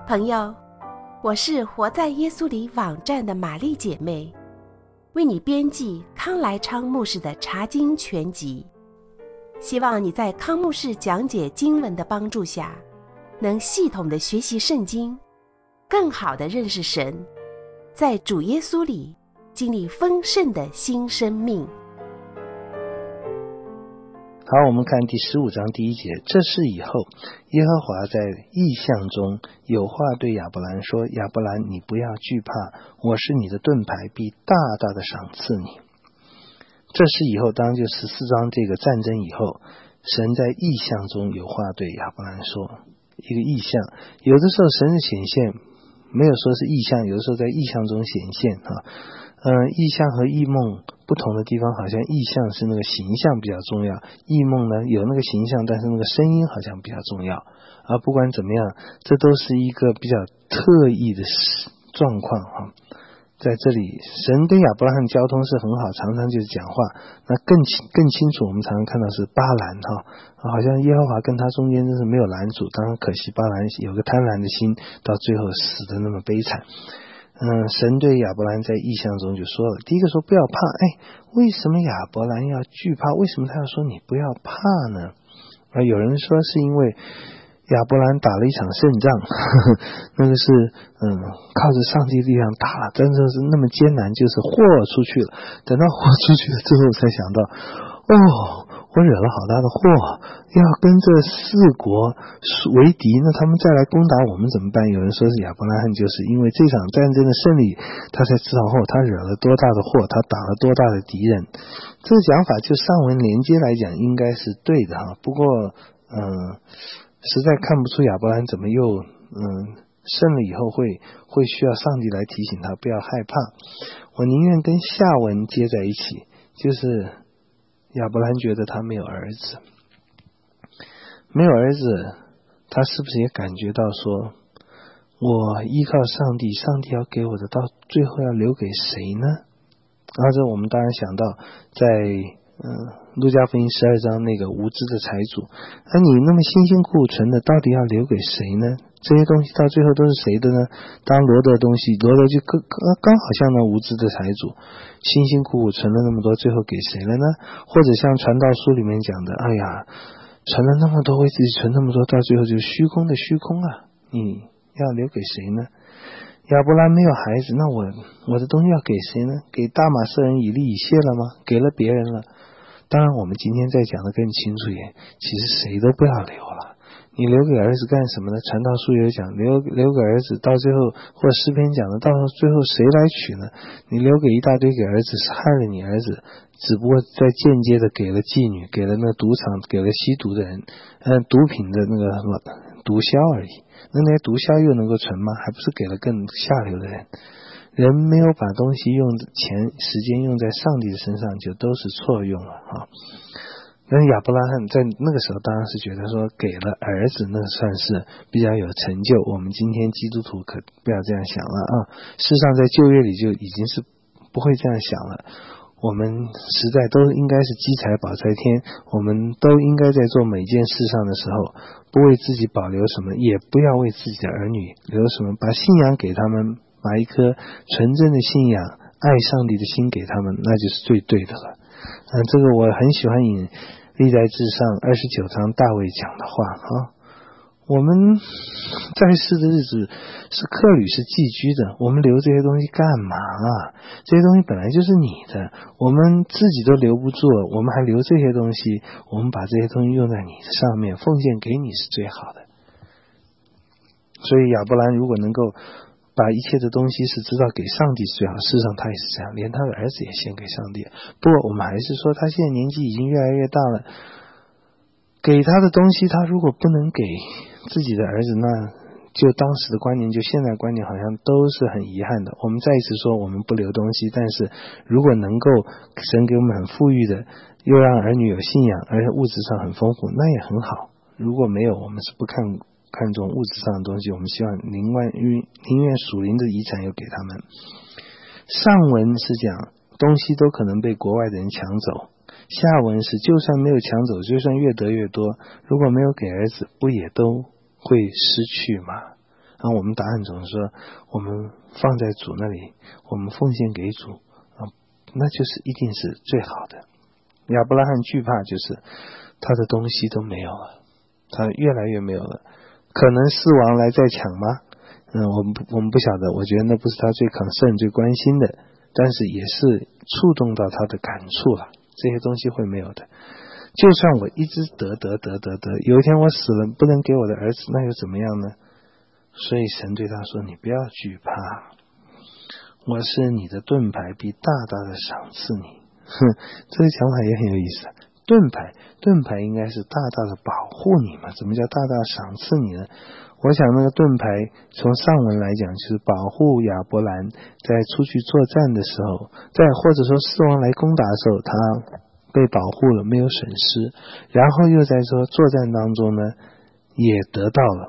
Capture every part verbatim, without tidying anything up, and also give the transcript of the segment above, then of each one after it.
朋友，我是活在耶稣里网站的玛丽姐妹，为你编辑康来昌牧师的查经全集，希望你在康牧师讲解经文的帮助下，能系统的学习圣经，更好的认识神，在主耶稣里经历丰盛的新生命。 好，我们看第十五章第一节。这事以后，耶和华在异象中有话对亚伯兰说，亚伯兰，你不要惧怕，我是你的盾牌，必大大的赏赐你。这事以后，当然就十四章这个战争以后，神在异象中有话对亚伯兰说，一个异象，有的时候神的显现没有说是异象，有的时候在异象中显现啊。呃，异象和异梦不同的地方，好像异象是那个形象比较重要，异梦呢有那个形象，但是那个声音好像比较重要。而不管怎么样，这都是一个比较特异的状况哈。在这里，神跟亚伯拉罕交通是很好，常常就是讲话。那更更清楚，我们常常看到是巴兰哈，好像耶和华跟他中间真是没有拦阻。当然可惜巴兰有个贪婪的心，到最后死得那么悲惨。嗯，神对亚伯兰在异象中就说了，第一个说不要怕，哎，为什么亚伯兰要惧怕？为什么他要说你不要怕呢？啊，有人说是因为亚伯兰打了一场胜仗，呵呵，那个是嗯靠着上帝力量打了，真的是那么艰难，就是豁出去了。等到豁出去了之后，才想到，哦，我惹了好大的祸，要跟这四国为敌，那他们再来攻打我们怎么办？有人说是亚伯拉罕就是因为这场战争的胜利，他才知道后他惹了多大的祸，他打了多大的敌人。这个讲法就上文连接来讲应该是对的哈，不过嗯，实在看不出亚伯兰怎么又嗯胜了以后会会需要上帝来提醒他不要害怕。我宁愿跟下文接在一起，就是亚伯兰觉得他没有儿子，没有儿子，他是不是也感觉到说，我依靠上帝，上帝要给我的，到最后要留给谁呢？然后这我们当然想到在嗯，路加福音十二章那个无知的财主，那你那么辛辛苦苦存的，到底要留给谁呢？这些东西到最后都是谁的呢？当罗德的东西，罗德就刚刚好像那无知的财主，辛辛苦苦存了那么多，最后给谁了呢？或者像传道书里面讲的，哎呀，存了那么多，为自己存那么多，到最后就是虚空的虚空啊！你要留给谁呢？亚伯兰没有孩子，那我我的东西要给谁呢？给大马色人以利以谢了吗？给了别人了。当然我们今天再讲的更清楚一点，其实谁都不要留了。你留给儿子干什么呢？传道书有讲留留给儿子，到最后或诗篇讲的，到最后谁来娶呢？你留给一大堆给儿子，是害了你儿子，只不过在间接的给了妓女，给了那个赌场，给了吸毒的人，嗯，毒品的那个毒枭而已。那那些毒枭又能够存吗？还不是给了更下流的人。人没有把东西用钱时间用在上帝的身上，就都是错用了啊。那亚伯拉罕在那个时候当然是觉得说给了儿子，那算是比较有成就。我们今天基督徒可不要这样想了啊！事实上在旧约里就已经是不会这样想了。我们实在都应该是积财宝在天，我们都应该在做每件事上的时候，不为自己保留什么，也不要为自己的儿女留什么，把信仰给他们，把一颗纯正的信仰爱上帝的心给他们，那就是最对的了。嗯，这个我很喜欢引历代志上二十九章大卫讲的话啊。我们在世的日子是客旅，是寄居的，我们留这些东西干嘛啊？这些东西本来就是你的，我们自己都留不住，我们还留这些东西，我们把这些东西用在你的上面，奉献给你是最好的。所以亚伯兰如果能够把一切的东西是知道给上帝最好，事实上他也是这样，连他的儿子也献给上帝。不过我们还是说他现在年纪已经越来越大了，给他的东西他如果不能给自己的儿子，那就当时的观念就现在的观念好像都是很遗憾的。我们再一次说我们不留东西，但是如果能够神给我们很富裕的，又让儿女有信仰，而且物质上很丰富，那也很好。如果没有，我们是不看看重物质上的东西，我们希望宁愿宁愿属灵的遗产又给他们。上文是讲东西都可能被国外的人抢走，下文是就算没有抢走，就算越得越多，如果没有给儿子，不也都会失去吗？ 然后我们答案总是说我们放在主那里，我们奉献给主啊，那就是一定是最好的。亚伯拉罕惧怕就是他的东西都没有了，他越来越没有了。可能四王来再抢吗？嗯，我们不我们不晓得，我觉得那不是他最concern最关心的，但是也是触动到他的感触了，这些东西会没有的。就算我一直得得得得得，有一天我死了不能给我的儿子，那又怎么样呢？所以神对他说，你不要惧怕，我是你的盾牌，必大大的赏赐你。哼，这个讲法也很有意思。盾牌盾牌应该是大大的保护你嘛，怎么叫大大赏赐你呢？我想那个盾牌从上文来讲就是保护亚伯兰在出去作战的时候，在或者说四王来攻打的时候，他被保护了，没有损失，然后又在说作战当中呢也得到了，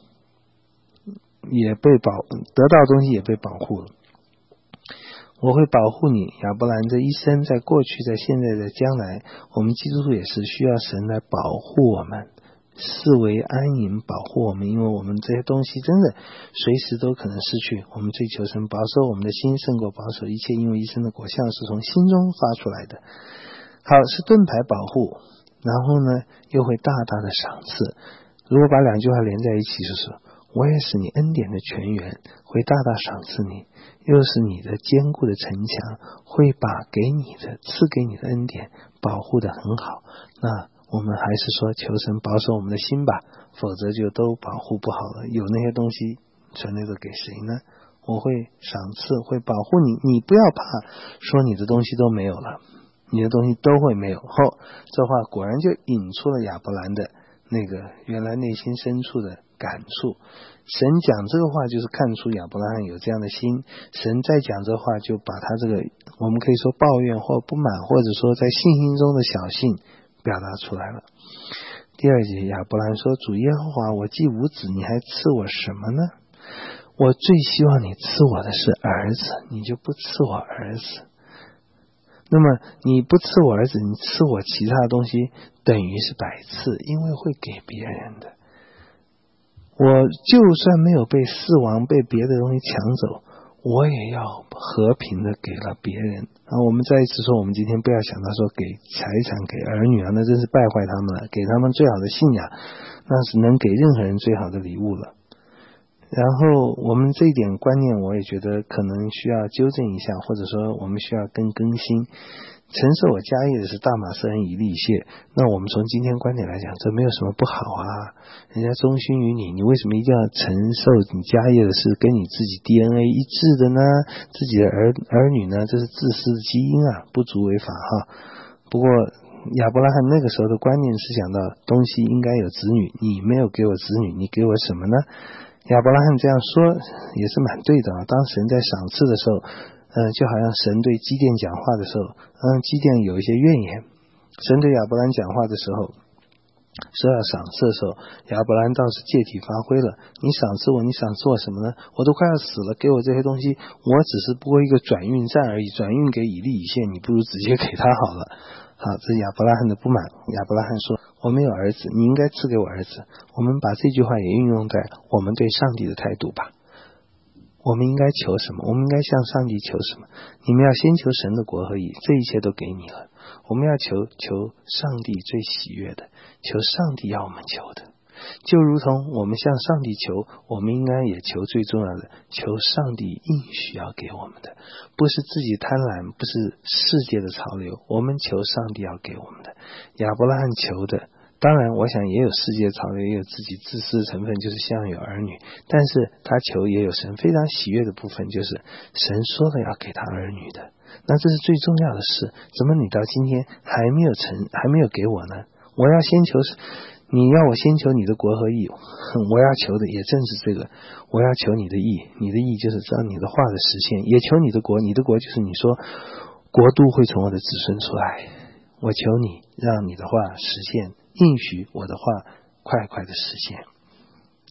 也被保得到的东西也被保护了。我会保护你，亚伯兰这一生，在过去，在现在，在将来，我们基督徒也是需要神来保护我们，视为安营，保护我们，因为我们这些东西真的随时都可能失去。我们追求神保守我们的心，胜过保守一切，因为一生的果效是从心中发出来的。好，是盾牌保护，然后呢又会大大的赏赐。如果把两句话连在一起，就是我也是你恩典的泉源，会大大赏赐你，又是你的坚固的城墙，会把给你的赐给你的恩典保护得很好。那我们还是说求神保守我们的心吧，否则就都保护不好了。有那些东西存留着给谁呢？我会赏赐，会保护你，你不要怕说你的东西都没有了，你的东西都会没有。后这话果然就引出了亚伯兰的那个原来内心深处的感触。神讲这个话就是看出亚伯拉罕有这样的心，神再讲这话就把他这个我们可以说抱怨或不满，或者说在信心中的小信表达出来了。第二节，亚伯兰说，主耶和华，我既无子，你还赐我什么呢？我最希望你赐我的是儿子，你就不赐我儿子。那么你不赐我儿子，你赐我其他的东西，等于是百赐，因为会给别人的。我就算没有被四王被别的东西抢走，我也要和平的给了别人啊！我们再一次说，我们今天不要想到说给财产给儿女啊，那真是败坏他们了。给他们最好的信仰，那是能给任何人最好的礼物了。然后我们这一点观念，我也觉得可能需要纠正一下，或者说我们需要更更新。承受我家业的是大马士人以利谢，那我们从今天观点来讲，这没有什么不好啊。人家忠心于你，你为什么一定要承受你家业的是跟你自己 D N A 一致的呢？自己的儿儿女呢，这是自私的基因啊，不足为法哈。不过亚伯拉罕那个时候的观念是想到东西应该有子女，你没有给我子女，你给我什么呢？亚伯拉罕这样说也是蛮对的啊。当神在赏赐的时候，嗯，就好像神对基甸讲话的时候，嗯，基甸有一些怨言，神对亚伯兰讲话的时候，说要赏赐的时候，亚伯兰倒是借题发挥了。你赏赐我，你赏赐我什么呢？我都快要死了，给我这些东西，我只是不过一个转运站而已，转运给以利以谢，你不如直接给他好了。好，这是亚伯拉罕的不满。亚伯拉罕说，我没有儿子，你应该赐给我儿子。我们把这句话也运用在我们对上帝的态度吧。我们应该求什么？我们应该向上帝求什么？你们要先求神的国和义，这一切都给你了。我们要求求上帝最喜悦的，求上帝要我们求的，就如同我们向上帝求，我们应该也求最重要的，求上帝应许要给我们的，不是自己贪婪，不是世界的潮流，我们求上帝要给我们的。亚伯拉罕求的，当然我想也有世界潮流，也有自己自私的成分，就是希望有儿女，但是他求也有神非常喜悦的部分，就是神说了要给他儿女的，那这是最重要的事。怎么你到今天还没有成，还没有给我呢？我要先求，你要我先求你的国和义，我要求的也正是这个，我要求你的义，你的义就是知道你的话的实现，也求你的国，你的国就是你说国度会从我的子孙出来，我求你让你的话实现，应许我的话快快的实现。所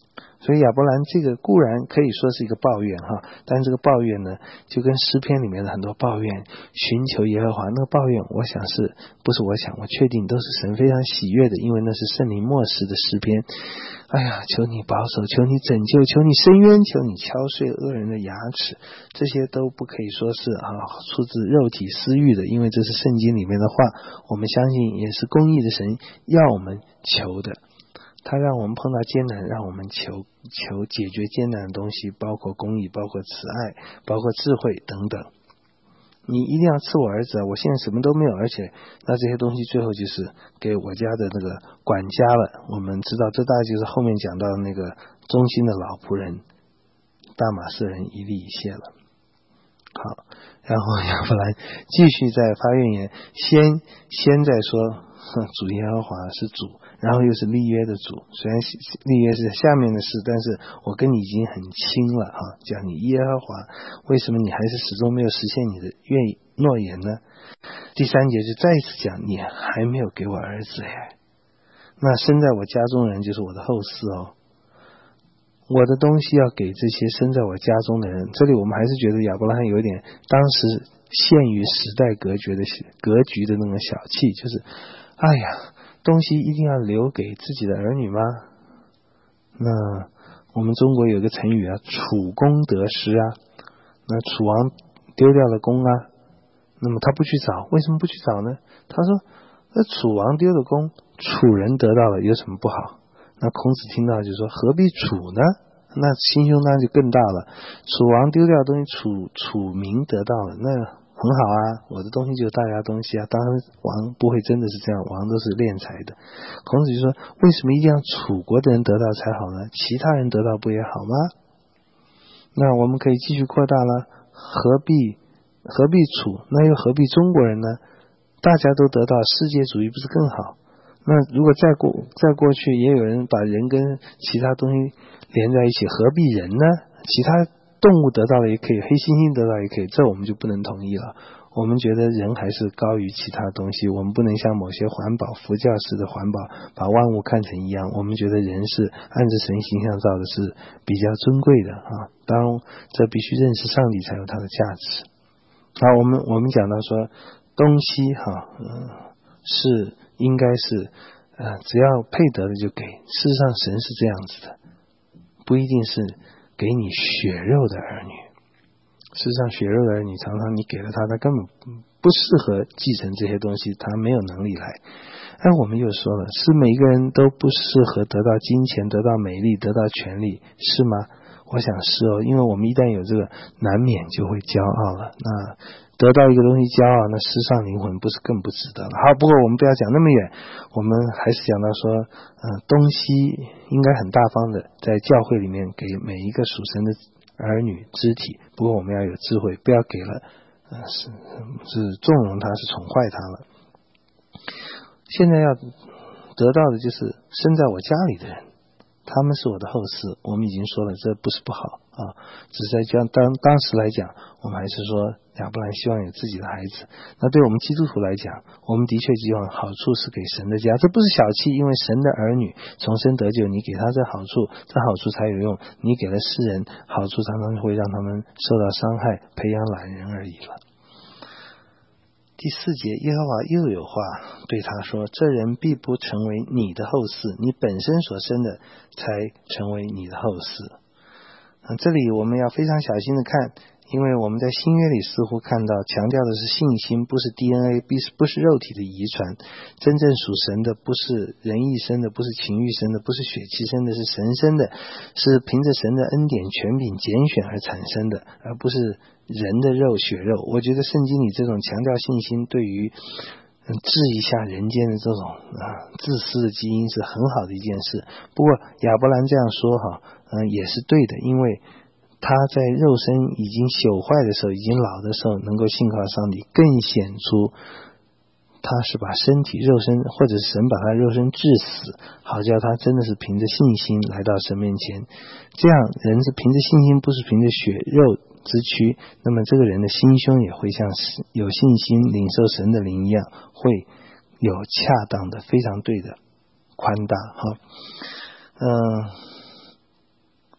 所以亚伯兰这个固然可以说是一个抱怨哈，但这个抱怨呢，就跟诗篇里面的很多抱怨，寻求耶和华那个抱怨，我想是不是我想我确定都是神非常喜悦的，因为那是圣灵默示的诗篇。哎呀，求你保守，求你拯救，求你伸冤，求你敲碎恶人的牙齿，这些都不可以说是啊出自肉体私欲的，因为这是圣经里面的话，我们相信也是公义的神要我们求的。他让我们碰到艰难，让我们求求解决艰难的东西，包括公义，包括慈爱，包括智慧等等。你一定要赐我儿子啊！我现在什么都没有，而且那这些东西最后就是给我家的那个管家了。我们知道这大概就是后面讲到的那个忠心的老仆人大马士人以利以谢了。好，然后亚伯兰继续在发怨言，先先在说主耶和华是主，然后又是立约的主，虽然立约是下面的事，但是我跟你已经很亲了啊，讲你耶和华，为什么你还是始终没有实现你的愿诺言呢？第三节就再一次讲，你还没有给我儿子耶，那生在我家中人就是我的后嗣哦，我的东西要给这些生在我家中的人。这里我们还是觉得亚伯拉罕有一点当时限于时代隔绝的格局的那种小气，就是哎呀，东西一定要留给自己的儿女吗？那我们中国有个成语啊，楚公得失啊，那楚王丢掉了弓啊，那么他不去找，为什么不去找呢？他说那楚王丢了弓，楚人得到了有什么不好？那孔子听到就说何必楚呢？那心胸当然就更大了，楚王丢掉的东西，楚楚民得到了，那很好啊，我的东西就是大家东西啊，当然王不会真的是这样，王都是敛财的。孔子就说为什么一定要楚国的人得到才好呢？其他人得到不也好吗？那我们可以继续扩大了，何必何必楚，那又何必中国人呢？大家都得到，世界主义不是更好？那如果再过再过去也有人把人跟其他东西连在一起，何必人呢？其他动物得到了也可以，黑猩猩得到也可以，这我们就不能同意了。我们觉得人还是高于其他东西，我们不能像某些环保佛教式的环保把万物看成一样，我们觉得人是按着神形象造的，是比较尊贵的啊。当然这必须认识上帝才有它的价值。好，我们我们讲到说东西哈、嗯，是应该是呃只要配得的就给，事实上神是这样子的，不一定是给你血肉的儿女，事实上血肉的儿女常常你给了他，他根本不适合继承这些东西，他没有能力来。哎，我们又说了，是每个人都不适合得到金钱，得到美丽，得到权力，是吗？我想是哦，因为我们一旦有这个，难免就会骄傲了。那得到一个东西骄傲，那失丧灵魂不是更不值得了？好，不过我们不要讲那么远，我们还是讲到说，呃，东西应该很大方的在教会里面给每一个属神的儿女肢体，不过我们要有智慧，不要给了，呃，是是纵容他，是宠坏他了。现在要得到的就是生在我家里的人，他们是我的后嗣，我们已经说了，这不是不好啊，只是在讲当当时来讲，我们还是说亚伯兰希望有自己的孩子。那对我们基督徒来讲，我们的确希望好处是给神的家，这不是小气，因为神的儿女重生得救，你给他这好处，这好处才有用，你给了世人好处，常常会让他们受到伤害，培养懒人而已了。第四节，耶和华又有话对他说，这人必不成为你的后嗣，你本身所生的才成为你的后嗣。啊，这里我们要非常小心的看，因为我们在新约里似乎看到强调的是信心，不是 D N A， 不是肉体的遗传，真正属神的不是人意生的，不是情欲生的，不是血气生的，是神生的，是凭着神的恩典权柄拣选而产生的，而不是人的肉血肉。我觉得圣经里这种强调信心，对于嗯治一下人间的这种啊自私的基因是很好的一件事。不过亚伯兰这样说哈，嗯也是对的，因为他在肉身已经朽坏的时候，已经老的时候，能够信靠上帝，更显出他是把身体肉身，或者是神把他肉身致死，好叫他真的是凭着信心来到神面前。这样人是凭着信心，不是凭着血肉之躯，那么这个人的心胸也会像有信心领受神的灵一样，会有恰当的非常对的宽大哈。嗯、呃，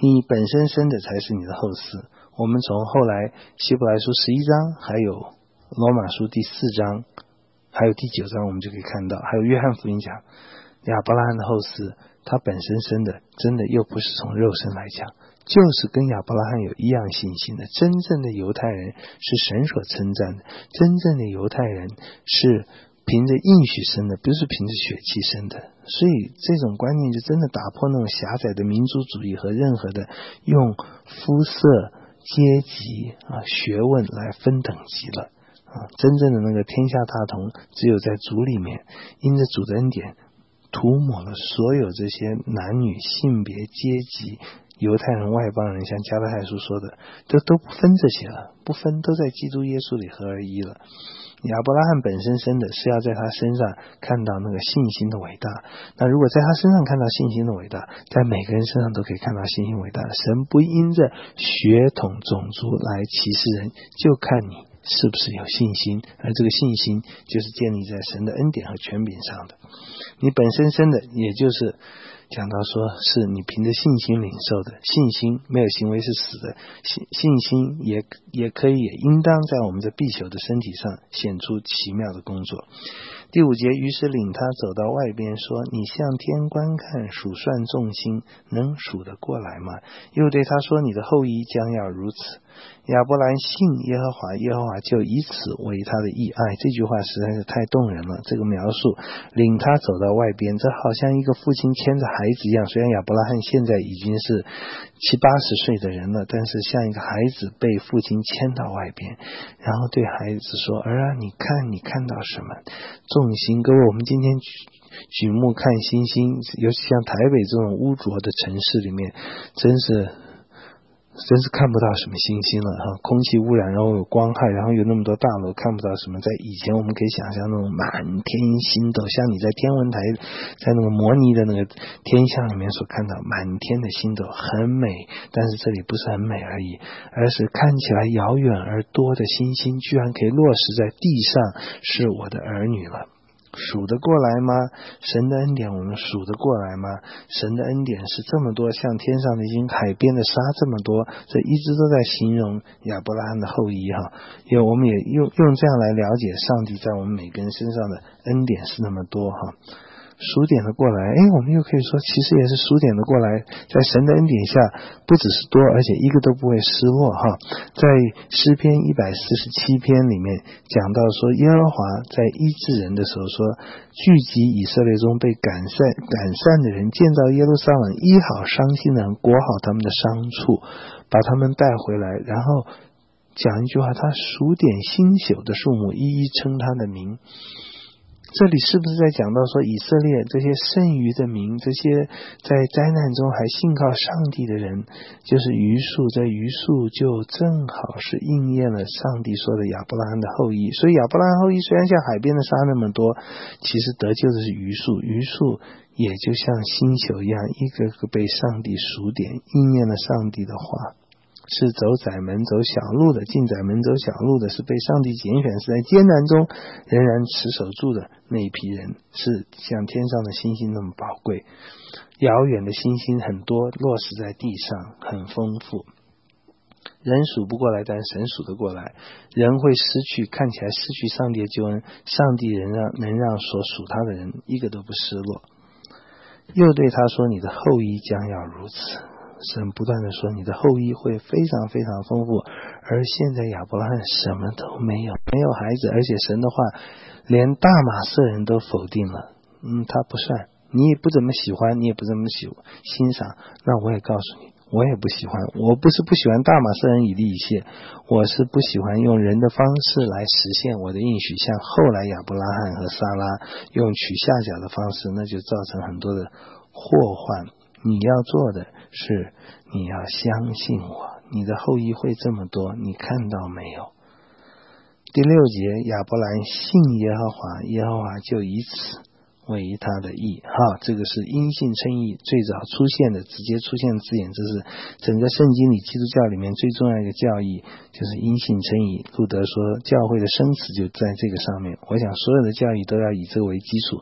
你本身生的才是你的后嗣。我们从后来希伯来书十一章，还有罗马书第四章，还有第九章，我们就可以看到，还有约翰福音讲亚伯拉罕的后嗣，他本身生的真的又不是从肉身来讲，就是跟亚伯拉罕有一样信心的。真正的犹太人是神所称赞的，真正的犹太人是凭着应许生的，不是凭着血气生的。所以这种观念就真的打破那种狭窄的民族主义和任何的用肤色、阶级啊、学问来分等级了啊！真正的那个天下大同，只有在主里面，因着主的恩典，涂抹了所有这些男女、性别、阶级、犹太人、外邦人，像加拉太书说的，都都不分这些了，不分，都在基督耶稣里合而一了。亚伯拉罕本身生的是要在他身上看到那个信心的伟大，那如果在他身上看到信心的伟大，在每个人身上都可以看到信心伟大。神不因着血统种族来歧视人，就看你是不是有信心，而这个信心就是建立在神的恩典和权柄上的。你本身生的，也就是讲到说是你凭着信心领受的，信心没有行为是死的，信信心也也可以也应当在我们这必朽的身体上显出奇妙的工作。第五节，于是领他走到外边，说：你向天观看，数算众星，能数得过来吗？又对他说：你的后裔将要如此。亚伯兰信耶和华，耶和华就以此为他的义。哎，这句话实在是太动人了。这个描述，领他走到外边，这好像一个父亲牵着孩子一样。虽然亚伯拉罕现在已经是七八十岁的人了，但是像一个孩子被父亲牵到外边，然后对孩子说：儿啊，你看你看到什么？众星。各位，我们今天举举目看星星，尤其像台北这种污浊的城市里面，真是真是看不到什么星星了哈，空气污染，然后有光害，然后有那么多大楼，看不到什么。在以前我们可以想象那种满天星斗，像你在天文台在那个模拟的那个天象里面所看到满天的星斗，很美。但是这里不是很美而已，而是看起来遥远而多的星星居然可以落实在地上，是我的儿女了。数得过来吗？神的恩典我们数得过来吗？神的恩典是这么多，像天上的星，海边的沙这么多，这一直都在形容亚伯拉罕的后裔哈。因为我们也用用这样来了解上帝在我们每个人身上的恩典是那么多哈。数点的过来，诶，我们又可以说其实也是数点的过来，在神的恩典下不只是多，而且一个都不会失落哈。在诗篇一百四十七篇里面讲到说，耶和华在医治人的时候说，聚集以色列中被赶散赶散的人，建造耶路撒冷，医好伤心的人，裹好他们的伤处，把他们带回来，然后讲一句话，他数点星宿的数目，一一称他的名。这里是不是在讲到说以色列这些剩余的民，这些在灾难中还信靠上帝的人，就是余数，这余数就正好是应验了上帝说的亚伯拉罕的后裔。所以亚伯拉罕后裔虽然像海边的沙那么多，其实得救的是余数，余数也就像星宿一样，一个个被上帝数点，应验了上帝的话。是走窄门走小路的，进窄门走小路的，是被上帝拣选，是在艰难中仍然持守住的那一批人，是像天上的星星那么宝贵。遥远的星星很多，落实在地上，很丰富。人数不过来，但神数得过来。人会失去，看起来失去上帝的救恩，上帝仍让能让所属他的人一个都不失落。又对他说，你的后裔将要如此。神不断的说，你的后裔会非常非常丰富。而现在亚伯拉罕什么都没有，没有孩子，而且神的话连大马色人都否定了。嗯，他不算，你也不怎么喜欢，你也不怎么喜欣赏，那我也告诉你，我也不喜欢。我不是不喜欢大马色人以利以谢，我是不喜欢用人的方式来实现我的应许，像后来亚伯拉罕和撒拉用取下脚的方式，那就造成很多的祸患。你要做的是，你要相信我，你的后裔会这么多，你看到没有？第六节，亚伯兰信耶和华，耶和华就以此为他的义哈，这个是因信称义最早出现的，直接出现的字眼，这是整个圣经里基督教里面最重要的一个教义，就是因信称义。路德说教会的生词就在这个上面，我想所有的教义都要以这个为基础。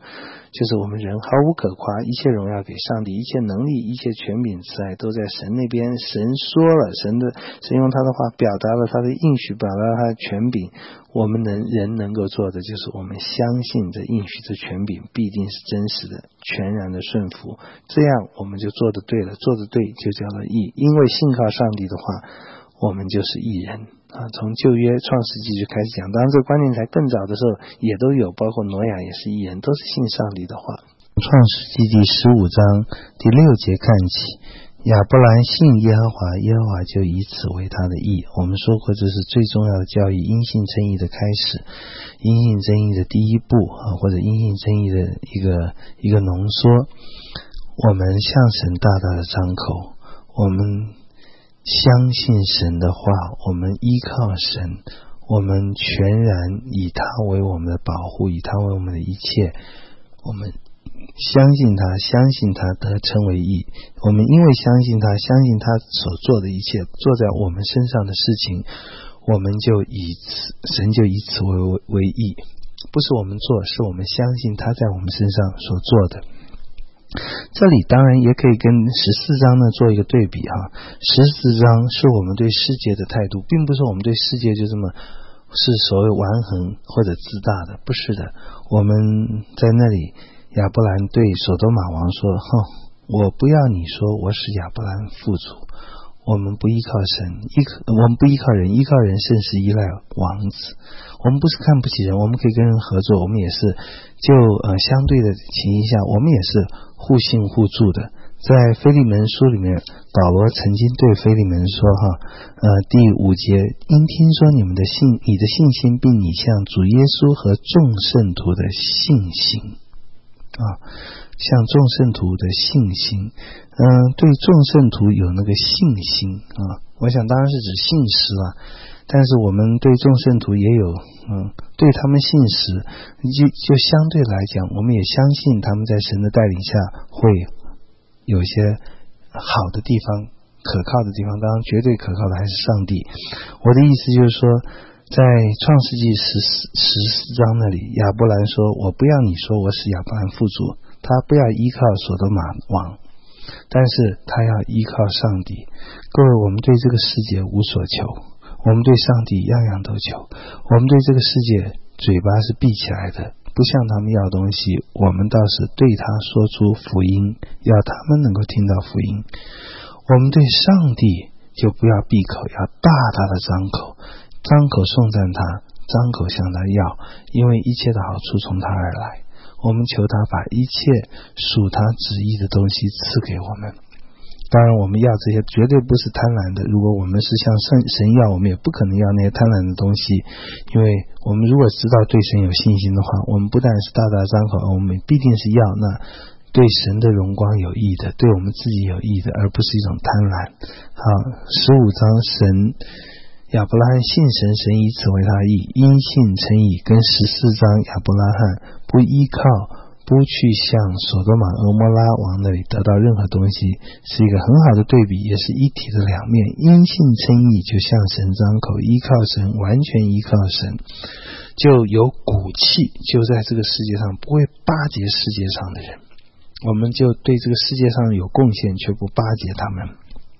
就是我们人毫无可夸，一切荣耀给上帝，一切能力，一切权柄慈爱都在神那边。神说了，神的神用他的话表达了他的应许，表达了他的权柄。我们能人能够做的就是我们相信这应许，这权柄必定是真实的，全然的顺服，这样我们就做得对了，做得对就叫做义。因为信靠上帝的话，我们就是义人啊。从旧约创世纪就开始讲，当然这个观念才更早的时候也都有，包括挪亚也是义人，都是信上帝的话。创世纪第十五章第六节看起，亚伯兰信耶和华，耶和华就以此为他的义。我们说过，这是最重要的教义，因信称义的开始，因信称义的第一步啊，或者因信称义的一个一个浓缩。我们向神大大的张口，我们相信神的话，我们依靠神，我们全然以他为我们的保护，以他为我们的一切，我们相信他，相信他得称为义。我们因为相信他，相信他所做的一切，做在我们身上的事情，我们就以此神就以此为为义。不是我们做，是我们相信他在我们身上所做的。这里当然也可以跟十四章呢做一个对比哈。十四章是我们对世界的态度，并不是我们对世界就这么是所谓顽横或者自大的，不是的。我们在那里，亚伯兰对所多玛王说，哼，我不要你说我是亚伯兰父祖，我们不依靠神，依靠我们不依靠人，依靠人甚是依赖王子。我们不是看不起人，我们可以跟人合作，我们也是就呃相对的情形下，我们也是互信互助的。在腓利门书里面，保罗曾经对腓利门说哈，呃第五节，因听说你们的信，你的信心，并你向主耶稣和众圣徒的信心啊，向众圣徒的信心，嗯、呃，对众圣徒有那个信心啊，我想当然是指信实了。但是我们对众圣徒也有，嗯，对他们信实，就就相对来讲，我们也相信他们在神的带领下会有些好的地方，可靠的地方。当然，绝对可靠的还是上帝。我的意思就是说，在创世纪十四十四章那里，亚伯兰说：“我不要你说我是亚伯兰父祖。”他不要依靠所多玛王，但是他要依靠上帝。各位，我们对这个世界无所求。我们对上帝样样都求，我们对这个世界嘴巴是闭起来的，不向他们要东西，我们倒是对他说出福音，要他们能够听到福音。我们对上帝就不要闭口，要大大的张口，张口颂赞他，张口向他要，因为一切的好处从他而来。我们求他把一切属他旨意的东西赐给我们。当然我们要这些绝对不是贪婪的，如果我们是向神要，我们也不可能要那些贪婪的东西。因为我们如果知道对神有信心的话，我们不但是大大张口，我们必定是要那对神的荣光有益的，对我们自己有益的，而不是一种贪婪。好，十五章神亚伯拉罕信神，神以此为他义，因信称义，跟十四章亚伯拉罕不依靠不去向所多玛俄摩拉王那里得到任何东西，是一个很好的对比，也是一体的两面。因信称义，就向神张口，依靠神，完全依靠神，就有骨气，就在这个世界上不会巴结世界上的人，我们就对这个世界上有贡献，却不巴结他们。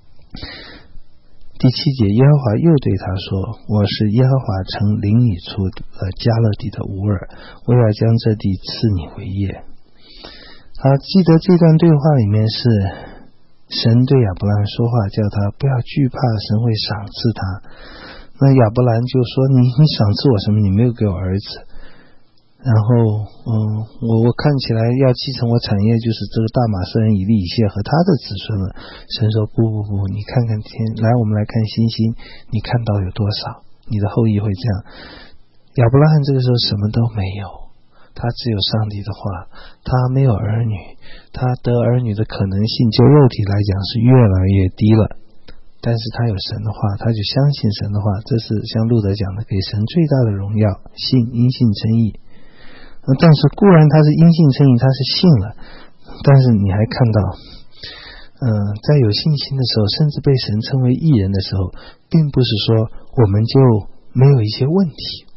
第七节，耶和华又对他说：“我是耶和华曾领你出呃迦勒底的乌尔，我要将这地赐你为业。”好，记得这段对话里面是神对亚伯兰说话，叫他不要惧怕，神会赏赐他。那亚伯兰就说：“你你赏赐我什么？你没有给我儿子。”然后，嗯，我我看起来要继承我产业，就是这个大马士人以利以谢和他的子孙了。神说：“不不不，你看看天，来，我们来看星星，你看到有多少？你的后裔会这样。”亚伯拉罕这个时候什么都没有，他只有上帝的话，他没有儿女，他得儿女的可能性，就肉体来讲是越来越低了。但是他有神的话，他就相信神的话，这是像路德讲的，给神最大的荣耀，信因信称义。但是固然他是因信称义，他是信了，但是你还看到嗯、呃，在有信心的时候，甚至被神称为义人的时候，并不是说我们就没有一些问题，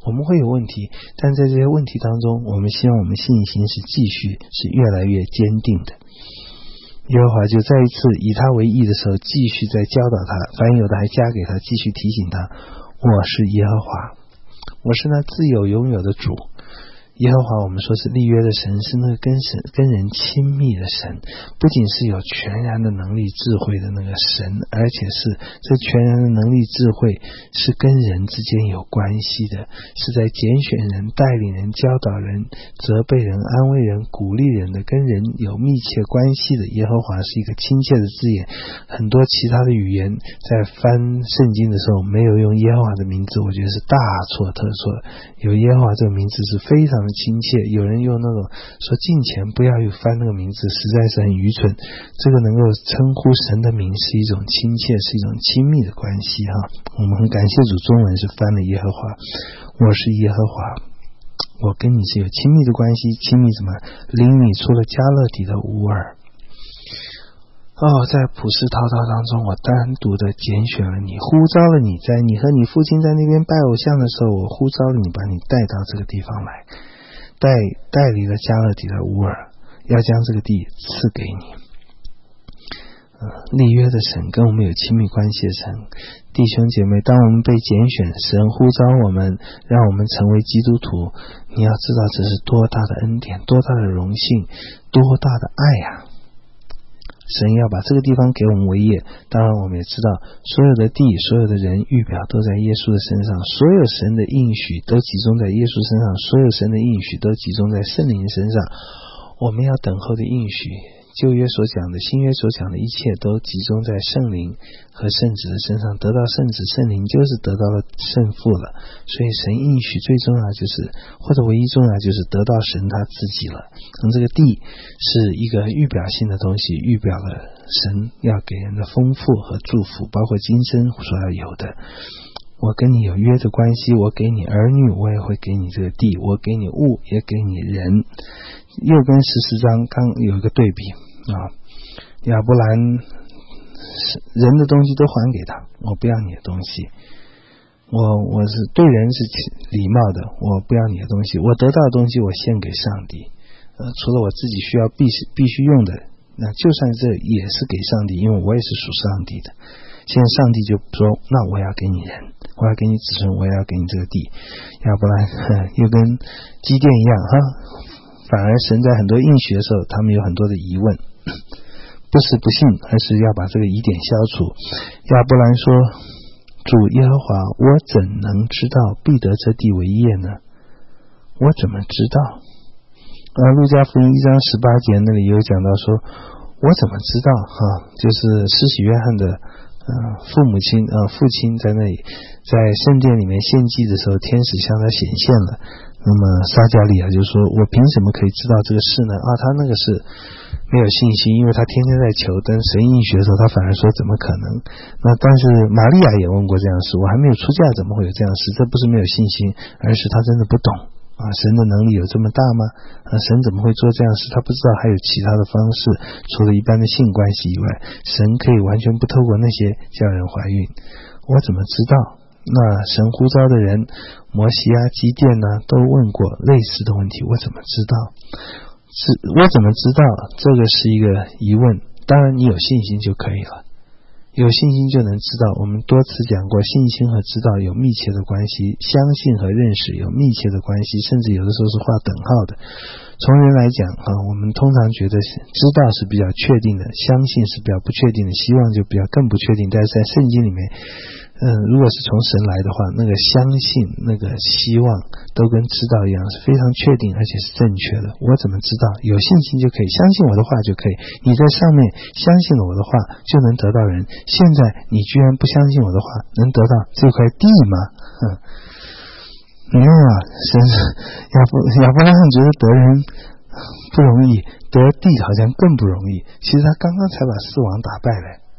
我们会有问题，但在这些问题当中，我们希望我们信心是继续是越来越坚定的。耶和华就再一次以他为义的时候，继续在教导他，凡有的还加给他，继续提醒他，我是耶和华，我是那自有永有的主。耶和华我们说是立约的神，是那个跟神跟人亲密的神，不仅是有全然的能力智慧的那个神，而且是这全然的能力智慧是跟人之间有关系的，是在拣选人、带领人、教导人、责备人、安慰人、鼓励人的，跟人有密切关系的。耶和华是一个亲切的字眼，很多其他的语言在翻圣经的时候没有用耶和华的名字，我觉得是大错特错。有耶和华这个名字是非常亲切，有人用那种说敬虔不要有翻那个名字，实在是很愚蠢。这个能够称呼神的名是一种亲切，是一种亲密的关系哈。我们很感谢主，中文是翻了耶和华，我是耶和华，我跟你是有亲密的关系。亲密什么？领你出了迦勒底的乌尔。哦，在普世滔滔当中，我单独的拣选了你，呼召了你，在你和你父亲在那边拜偶像的时候，我呼召了你，把你带到这个地方来，带带离了迦勒底的乌尔，要将这个地赐给你。呃，立约的神，跟我们有亲密关系的神，弟兄姐妹，当我们被拣选，神呼召我们，让我们成为基督徒，你要知道这是多大的恩典，多大的荣幸，多大的爱呀、啊！神要把这个地方给我们为业，当然我们也知道所有的地，所有的人预表都在耶稣的身上，所有神的应许都集中在耶稣身上，所有神的应许都集中在圣灵身上。我们要等候的应许，旧约所讲的，新约所讲的一切都集中在圣灵和圣子的身上，得到圣子圣灵就是得到了圣父了。所以神应许最重要就是，或者唯一重要就是得到神他自己了。从这个地是一个预表性的东西，预表了神要给人的丰富和祝福，包括今生所要有的。我跟你有约的关系，我给你儿女，我也会给你这个地，我给你物，也给你人。又跟十四章刚有一个对比啊，亚伯兰人的东西都还给他，我不要你的东西，我我是对人是礼貌的，我不要你的东西，我得到的东西我献给上帝，呃，除了我自己需要必须必须用的，那就算这也是给上帝，因为我也是属上帝的。现在上帝就说，那我要给你人，我要给你子孙，我也要给你这个地。亚伯兰又跟基甸一样哈，反而神在很多应许的时候，他们有很多的疑问，不是不信，而是要把这个疑点消除。亚伯兰说，主耶和华，我怎能知道必得这地为业呢？我怎么知道？啊，路加福音一章十八节那里有讲到说，我怎么知道哈？就是施洗约翰的呃父母亲呃父亲在那里在圣殿里面献祭的时候，天使向他显现了。那么撒迦利亚就说，我凭什么可以知道这个事呢？啊，他那个是没有信心，因为他天天在求，但神应许的时候他反而说怎么可能。那但是玛利亚也问过这样的事，我还没有出嫁怎么会有这样的事？这不是没有信心，而是他真的不懂啊，神的能力有这么大吗？啊，神怎么会做这样的事？他不知道还有其他的方式，除了一般的性关系以外，神可以完全不透过那些叫人怀孕。我怎么知道？那神呼召的人摩西啊基甸呢都问过类似的问题，我怎么知道？是我怎么知道？这个是一个疑问。当然你有信心就可以了，有信心就能知道。我们多次讲过，信心和知道有密切的关系，相信和认识有密切的关系，甚至有的时候是画等号的。从人来讲啊，我们通常觉得知道是比较确定的，相信是比较不确定的，希望就比较更不确定。但是在圣经里面嗯，如果是从神来的话，那个相信那个希望都跟知道一样，是非常确定而且是正确的。我怎么知道？有信心就可以，相信我的话就可以。你在上面相信了我的话就能得到人，现在你居然不相信我的话，能得到这块地吗？嗯，你看啊，神亚伯亚伯拉罕觉得得人不容易，得地好像更不容易。其实他刚刚才把四王打败了，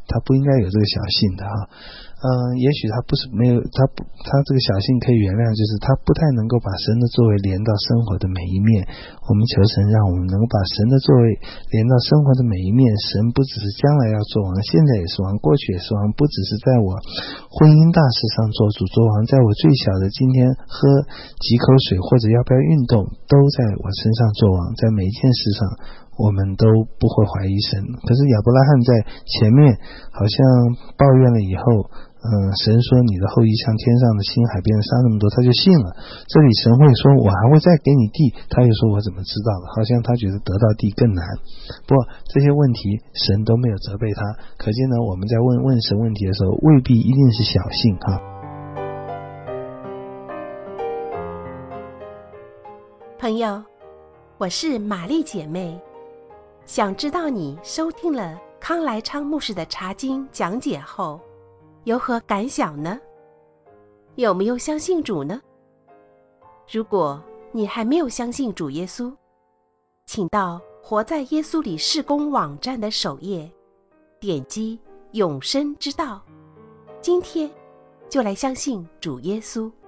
他不应该有这个小性的哈。嗯，也许他不是没有，他不，他这个小性可以原谅，就是他不太能够把神的作为连到生活的每一面。我们求神让我们能够把神的作为连到生活的每一面。神不只是将来要做王，现在也是王，过去也是王，不只是在我婚姻大事上做主做王，在我最小的今天喝几口水或者要不要运动，都在我身上做王，在每一件事上我们都不会怀疑神。可是亚伯拉罕在前面好像抱怨了以后，嗯，神说你的后裔像天上的星，海边的沙那么多，他就信了。这里神会说我还会再给你地，他又说我怎么知道的，好像他觉得得到地更难。不过这些问题神都没有责备他，可见呢我们在问问神问题的时候未必一定是小信哈。 朋友，我是玛丽姐妹，想知道你收听了康来昌牧师的查经讲解后有何感想呢？有没有相信主呢？如果你还没有相信主耶稣，请到活在耶稣里事工网站的首页，点击永生之道，今天就来相信主耶稣。